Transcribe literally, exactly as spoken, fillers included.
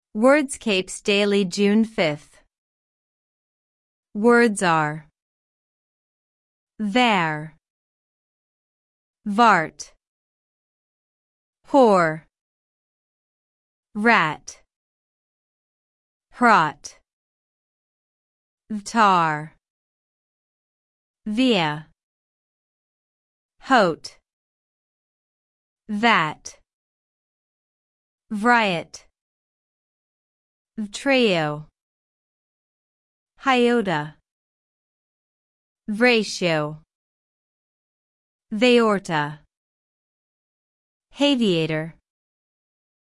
Wordscapes Daily June fifth. Words are there, vart, whore, rat, hrot, vtar, via, hot, that, vriat, vtrio, hiota, vratio, vaorta, haviator.